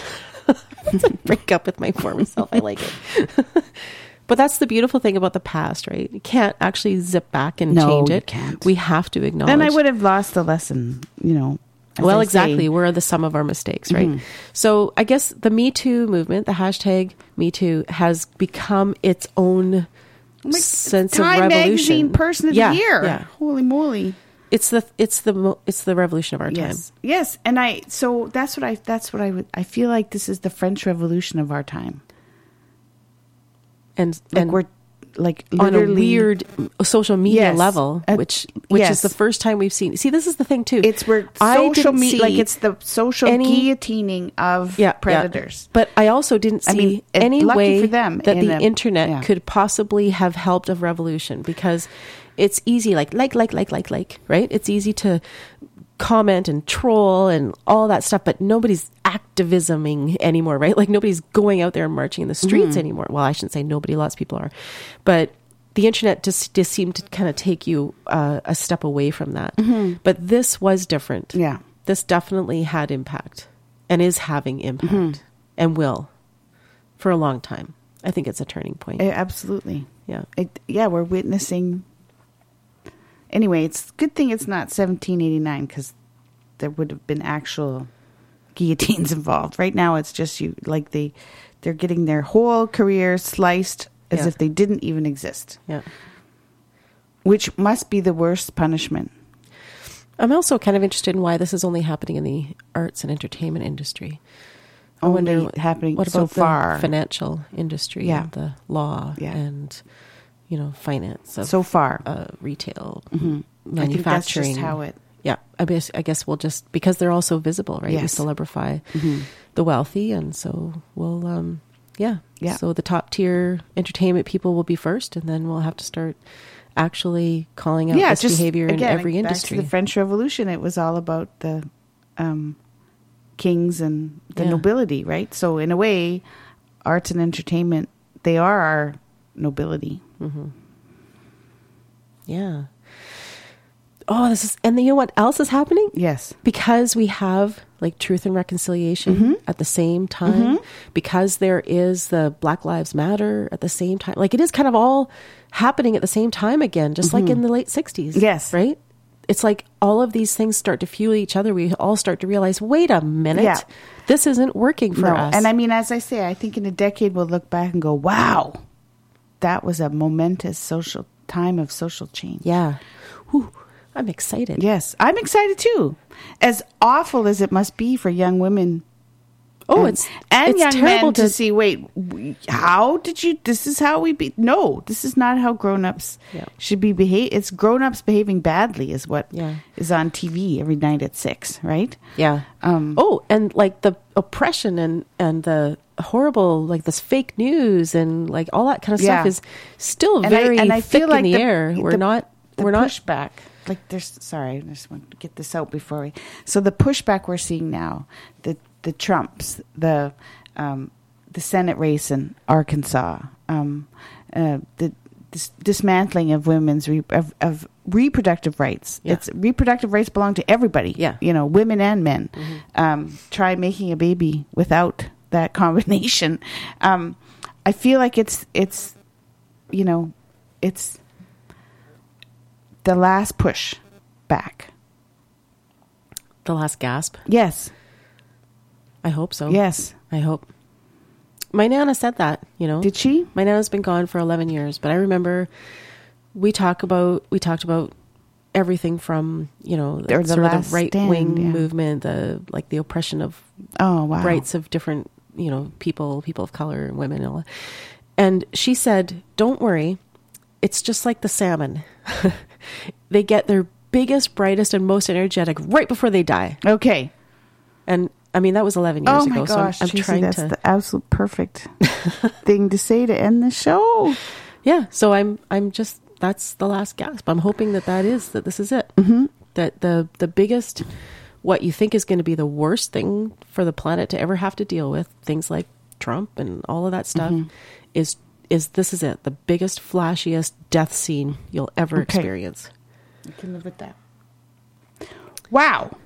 Break up with my former self. I like it. But that's the beautiful thing about the past, right? You can't actually zip back and No, change you it. can't. We have to acknowledge. Then I would have lost the lesson, you know. as Well, I exactly. say. Where are the sum of our mistakes, right? Mhm. So I guess the Me Too movement, the hashtag Me Too, has become its own Like, sense Time of revolution. Magazine Person of Yeah, the Year. Yeah, Holy moly. it's the it's the mo- it's the revolution of our time. Yes. Yes. And I, so that's what I, that's what I would, I feel like this is the French Revolution of our time. And Like and we're like on a literally- weird social media Yes. level, Uh, which which yes. is the first time we've seen. See, this is the thing too. It's where I social didn't media, like see it's the social any- guillotining of yeah, predators. yeah. But I also didn't see I mean, it- any lucky way for them that in the a- internet yeah. could possibly have helped a revolution, because it's easy, like like like like like like right. It's easy to comment and troll and all that stuff, but nobody's activisming anymore, right? Like nobody's going out there and marching in the streets Mm-hmm. anymore. Well, I shouldn't say nobody, lots of people are, but the internet just just seemed to kind of take you uh, a step away from that. But this was different. Mm-hmm. Yeah. This definitely had impact and is having impact Mm-hmm. and will for a long time. I think it's a turning point. Eh, absolutely. Yeah. It, yeah, we're witnessing. Anyway, it's a good thing it's not seventeen eighty-nine because there would have been actual guillotines involved. Right now, it's just you like they they're getting their whole career sliced as Yeah. if they didn't even exist, Yeah. which must be the worst punishment. I'm also kind of interested in why this is only happening in the arts and entertainment industry. I Only wonder happening what so about far. the financial industry, Yeah. and the law, Yeah. and you know, finance, of, So far. uh, retail, Mm-hmm. manufacturing. I think that's just how it... Yeah, I guess I guess we'll just, because they're all so visible, right? We Yes. celebrify Mm-hmm. the wealthy, and so we'll, um, yeah, Yeah. So the top tier entertainment people will be first, and then we'll have to start actually calling out Yeah, this just, behavior in again, every back to industry. the French Revolution, it was all about the um, kings and the Yeah. nobility, right? So in a way, arts and entertainment, they are our nobility. Mm-hmm. Yeah. Oh, this is, and you know what else is happening? Yes. Because we have like Truth and Reconciliation Mm-hmm. at the same time, because there is the Black Lives Matter at the same time. Like, it is kind of all happening at the same time again, just like in the late sixties. Mm-hmm. Yes. Right? It's like all of these things start to fuel each other. We all start to realize, wait a minute, Yeah. this isn't working for No. us. And I mean, as I say, I think in a decade we'll look back and go, wow, that was a momentous social time of social change. yeah. Whew, I'm excited. Yes. I'm excited too. As awful as it must be for young women. Oh, and, it's and it's young terrible men to, see. Wait, we, how did you? This is how we be. No, this is not how grown-ups Yeah. should be behave. It's grown-ups behaving badly, is what Yeah. is on T V every night at six, right? Yeah. Um, oh, and like the oppression and and the horrible, like this fake news and like all that kind of Yeah. stuff is still And I- very and I thick feel like in the, the- air. We're the- not. the we're not. pushback. Like there's sorry, I just want to get this out before we. So the pushback we're seeing now, the the Trumps, the um, the Senate race in Arkansas, um, uh, the dis- dismantling of women's re- of, of reproductive rights. Yeah. It's reproductive rights belong to everybody. Yeah. You know, women and men. Mm-hmm. Um, try making a baby without that combination. Um, I feel like it's it's, you know, it's the last push back. The last gasp. Yes. I hope so. Yes. I hope. My Nana said that. You know. Did she? My Nana's been gone for eleven years, but I remember we talk about we talked about everything from, you know, Or the sort of last the right wing stand, yeah. movement, the like the oppression of Oh, wow. rights of different, you know, people, people of color, women, and all that. And she said, "Don't worry, it's just like the salmon. They get their biggest, brightest, and most energetic right before they die." Okay. And I mean, that was eleven years Oh my ago. gosh, so I'm, I'm Tracy, trying that's to, the absolute perfect thing to say to end the show. yeah. So I'm, I'm just, that's the last gasp. I'm hoping that that is, that this is it. Mm-hmm. That the, the biggest, what you think is going to be the worst thing for the planet to ever have to deal with, things like Trump and all of that stuff, Mm-hmm. is, is this is it. The biggest, flashiest death scene you'll ever Okay. experience. I can live with that. Wow.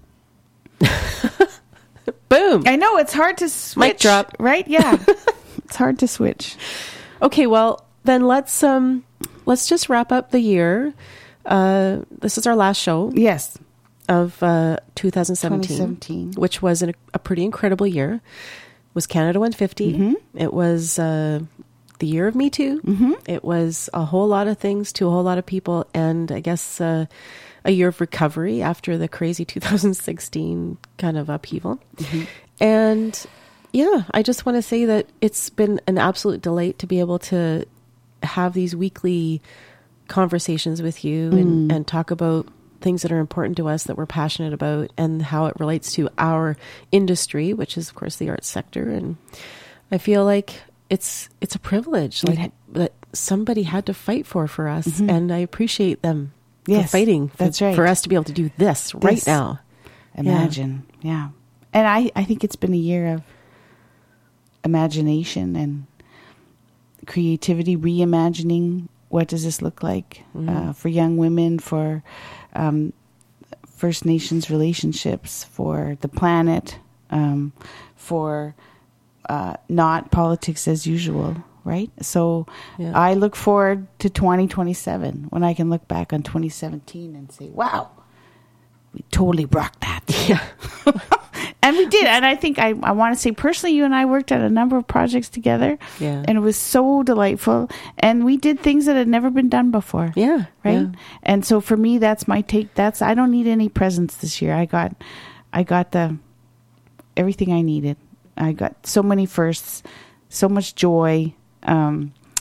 Boom. I know it's hard to switch. Mic drop. Right? Yeah. It's hard to switch. Okay, well, then let's um let's just wrap up the year. Uh, this is our last show Yes. of uh, twenty seventeen, twenty seventeen. which was an, a pretty incredible year. It was Canada one fifty. Mm-hmm. It was uh, the year of Me Too. Mm-hmm. It was a whole lot of things to a whole lot of people, and I guess uh, a year of recovery after the crazy two thousand sixteen kind of upheaval. Mm-hmm. And yeah, I just want to say that it's been an absolute delight to be able to have these weekly conversations with you and, Mm. and talk about things that are important to us, that we're passionate about, and how it relates to our industry, which is of course the arts sector. And I feel like it's it's a privilege, like It- that somebody had to fight for for us, and I appreciate them for Yes, fighting for, that's right. for us to be able to do this right This. now. Imagine. Yeah. And I, I think it's been a year of imagination and creativity, reimagining what does this look like uh, for young women, for um, First Nations relationships, for the planet, um, for uh, not politics as usual, right? So Yeah. I look forward to twenty twenty-seven when I can look back on twenty seventeen and say, wow, we totally rocked that. Yeah. And we did. And I think I, I want to say personally, you and I worked on a number of projects together. Yeah. And it was so delightful. And we did things that had never been done before. Yeah. Right. Yeah. And so for me, that's my take. That's, I don't need any presents this year. I got, I got the, everything I needed. I got so many firsts, so much joy, um,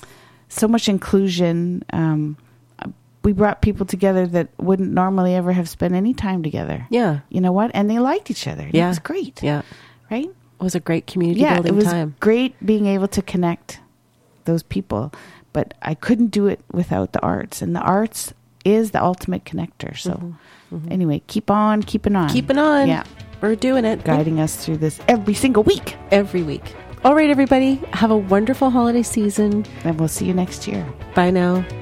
so much inclusion. Um, we brought people together that wouldn't normally ever have spent any time together. Yeah. You know what? And they liked each other. Yeah. It was great. Yeah. Right? It was a great community Yeah, building it was time. great being able to connect those people. But I couldn't do it without the arts. And the arts is the ultimate connector. So Mm-hmm. Mm-hmm. anyway, keep on keeping on. Keeping on. Yeah. We're doing it. Guiding us through this every single week. Every week. All right, everybody. Have a wonderful holiday season. And we'll see you next year. Bye now.